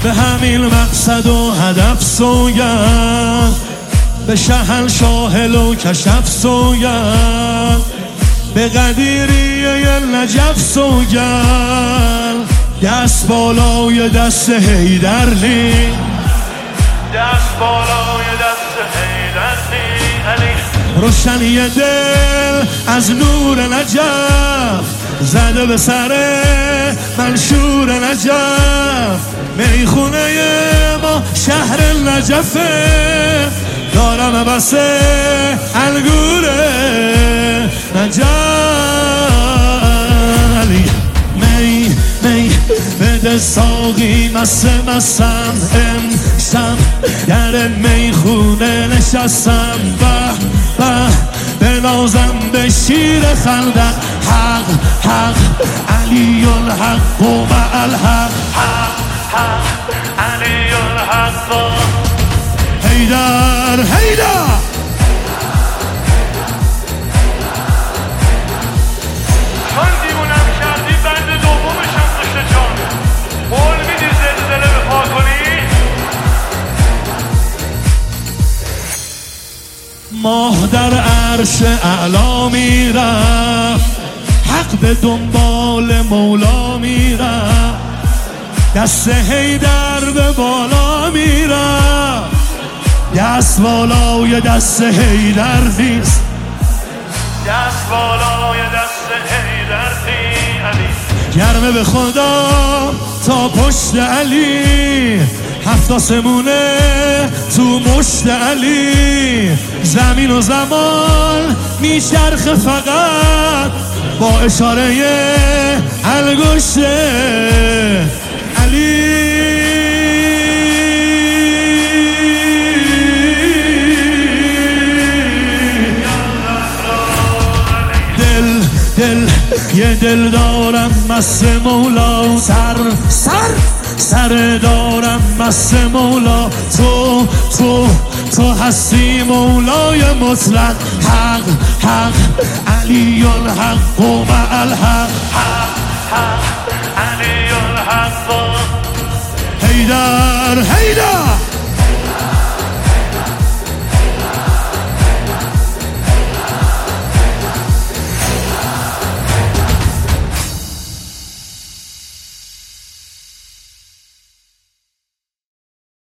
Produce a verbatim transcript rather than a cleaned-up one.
به همین مقصد و هدف سوگند، به شهنشاه لو کشف سوگند، به قدیریه نجف سوگند. دست بالای دست حیدر نی، دست بالای دست حیدر نی علی. روشنی دل از نور نجف زده به سر منشور نجف. میخونه ما شهر نجفه، دارم بس انگور نجف. علی می می بده ساقی مست مستم، امشب در میخونه نشستم. به به بنازم به شیر خندق، حق حق علی الحق و مع الحق، حق حق علی الحق و حیدر حیدر. چون دیوونم کردی بند دومشم قشت جان، قول میدی زلزله به پا کنی؟ ماه در عرش اعلا میرفت، حق به دنبال مولا میرفت. دست حیدر به بالا میرفت، دست بالای دست حیدر نیست، دست بالای دست حیدر نی علی. گرمه به خدا تا پشت علی، هفت آسمونه تو مشت علی. زمین و زمان میچرخه فقط با اشاره انگشت علی. دل دل یه دل دارم مست مولا، سر سر سر دارم مست مولا. تو تو تو هستی مولای مطلق، حق حق علی الحق و مع الحق، حق حق علی الحق و حیدر حیدر.